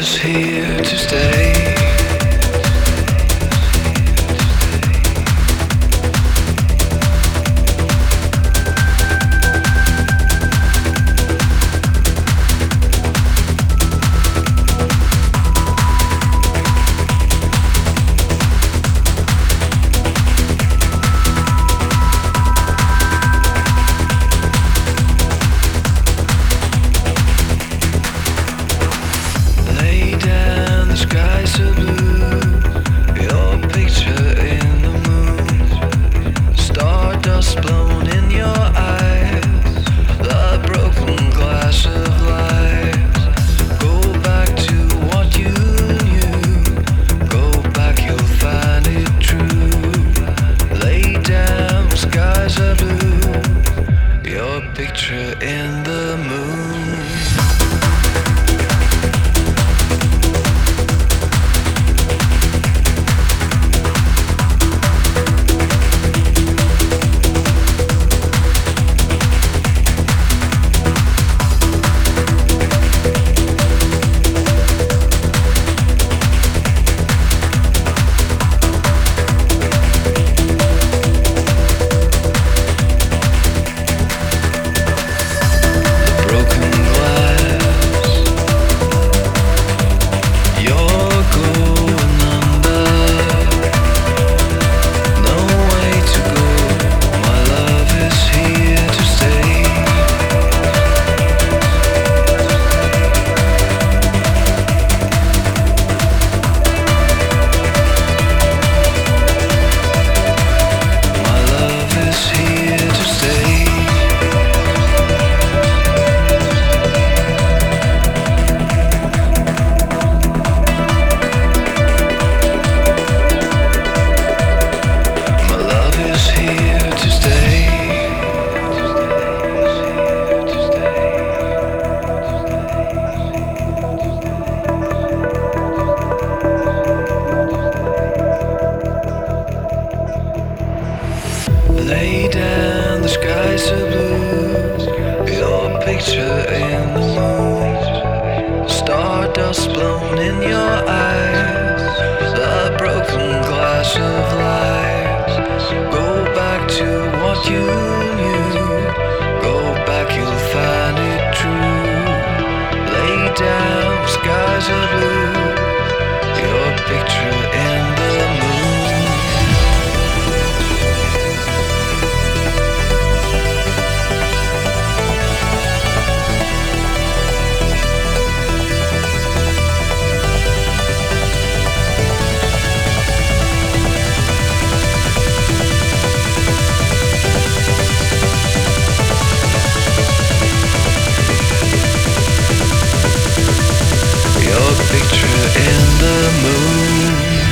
is here to stay. Skies are blue, your picture in the moon, stardust blown in your eyes, the broken glass of life. Go back to what you knew, go back, you'll find it true. Lay down, skies are blue, your picture in the moon. Lay down, the skies are blue, your picture in the moon, stardust blown in your eyes, the broken glass of life. Go back to what you knew, go back, you'll find it true. Lay down, skies are blue, your picture in the moon. Picture in the moon.